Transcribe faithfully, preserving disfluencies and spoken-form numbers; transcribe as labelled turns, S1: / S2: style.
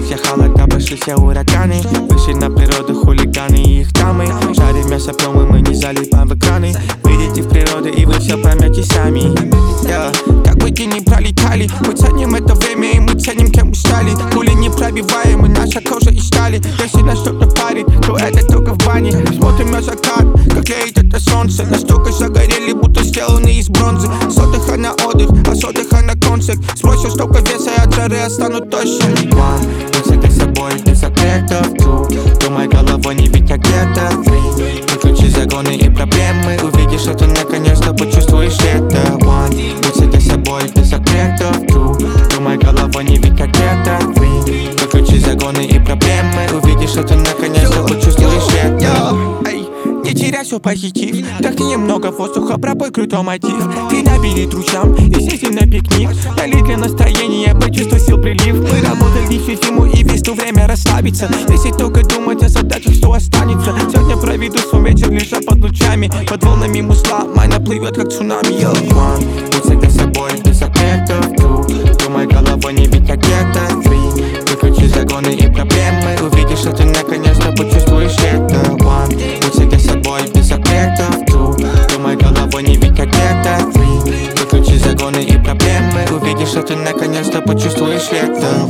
S1: все холода, пошли все ураганы. Вышли на природу хулиганы и их дамы. Жарим мясо, пьем и мы не залипаем в экраны. Выйдите в природу и вы все поймете сами. yeah. Как бы дни не пролетали, мы ценим это время и мы ценим, кем мы стали. Пули не пробиваем, и наша кожа из стали. Если нас что-то парит, то это только в бане. Смотрим на закат, как леет это солнце. Настолько загорели, будто сделаны из бронзы. С отдыха на отдых, а с отдыха на концерт. Сбросил столько веса и от жары останут тощим. One, будь всегда собой, без секретов. Two, думай головой, не ведь я где-то. Three, выключи загоны и проблемы. Увидишь, что ты наконец-то почувствуешь это. One, будь всегда собой, без секретов. Two, думай головой, не ведь я где-то. Three, выключи загоны и проблемы. Увидишь, что ты наконец-то почувствуешь это. Не теряй свой позитив, вдохни немного воздуха, пробой крутой мотив. Ты набери друзьям и съезди на пикник. Налей для настроения, почувствуй сил прилив. Мы работали всю зиму и весну, время расслабиться. Если только думать о задачах, что останется. Сегодня проведу свой вечер, лежа под лучами. Под волнами мусла, майна плывет как цунами. One, будь всегда собой, без секретов. Two, думай головой, не ведь я где-то. Three, выключи загоны и проблемы. Увидишь, что ты наконец-то почувствуешь это. One, будь всегда собой, без секретов. Two, думай головой, не ведь я где-то. Three, выключи загоны и проблемы. Увидишь, что ты наконец-то почувствуешь это.